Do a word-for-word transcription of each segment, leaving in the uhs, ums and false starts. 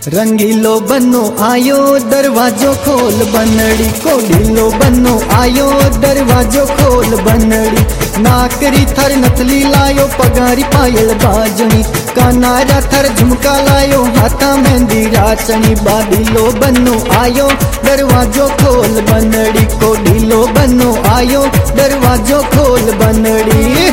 रंगीलो बनो आयो दरवाजो खोल बनड़ी को ढीलो बनो आयो दरवाजो खोल बनड़ी। नाकरी थर नथली लायो पगारी पायल बाजनी कानारा थर झुमका लायो हाथा मेहंदी राचनी। बादीलो बनो आयो दरवाजो खोल बनड़ी को ढीलो बनो आयो दरवाजो खोल बनड़ी।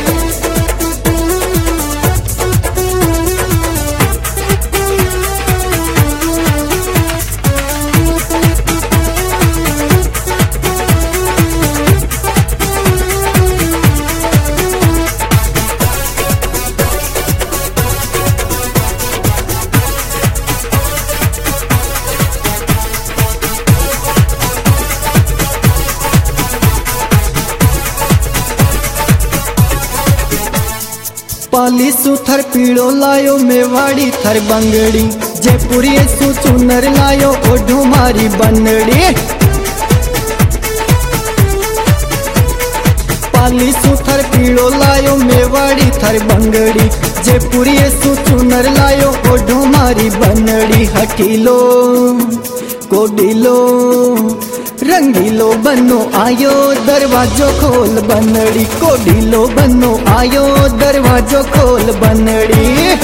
पाली सुथर पीड़ो लायो मेवाड़ी थर बंगड़ी जयपुरी सु चुनर लायो ओढ़ो मारी बनड़ी। पाली सुथर पीड़ो लायो मेवाड़ी थर बंगड़ी जयपुरी सु चुनर लायो ओढ़ो मारी बनड़ी। हठीलो कोडीलो रंगीलो बनो आयो दरवाजो खोल बनड़ी को ढीलो बनो आयो दरवाजो खोल बनड़ी।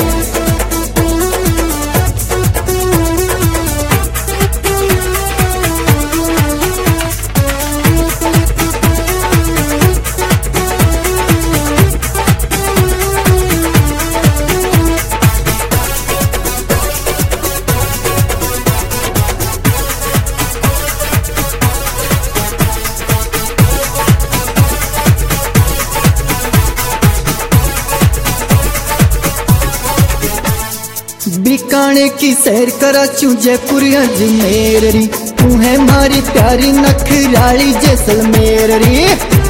बीकाने की सैर करा चू जयपुर अजमेर री तू है मारी प्यारी नखराली जैसलमेर री।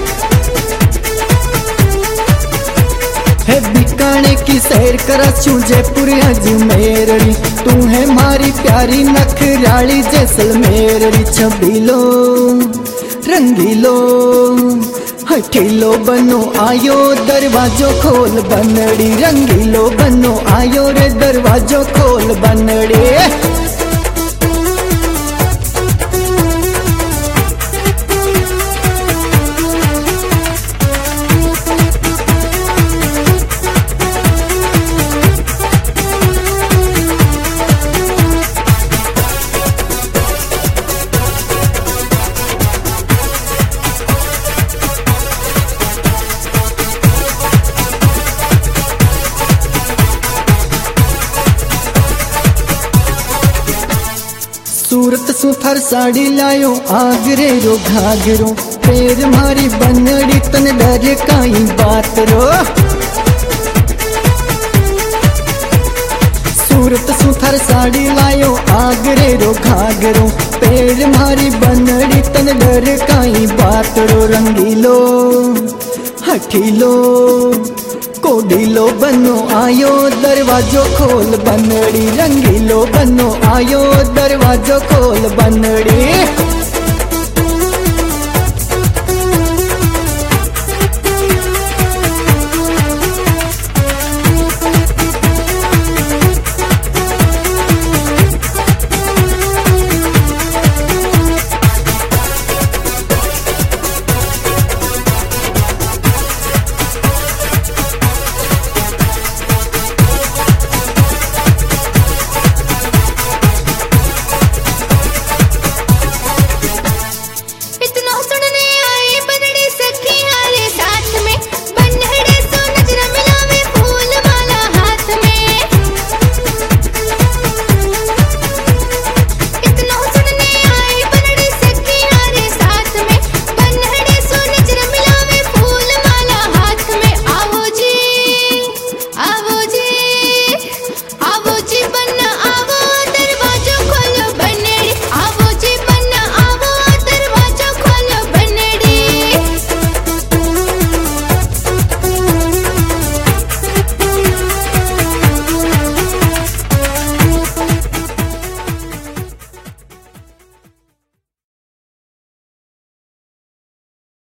है बीकाने की सैर करा चू जयपुर अजमेर री तू है मारी प्यारी नखराली जैसलमेर री। छबीलो रंगीलो हठीलो बनो आयो दरवाजो खोल बनड़ी रंगीलो बनो आयो रे दरवाजो खोल बनड़ी। सूरत सुथर साड़ी लायो आगरे रो घाघरो पैर मारी बनड़ी तन डर काई बात रो। सूरत सुथर साड़ी लायो आगरे रो घाघरो पैर मारी बनड़ी तन डर काई बात रो। रंगीलो हठीलो कोडीलो बनो आयो दरवाजो खोल बनड़ी रंगीलो बनो आयो दरवाजो खोल बनड़ी।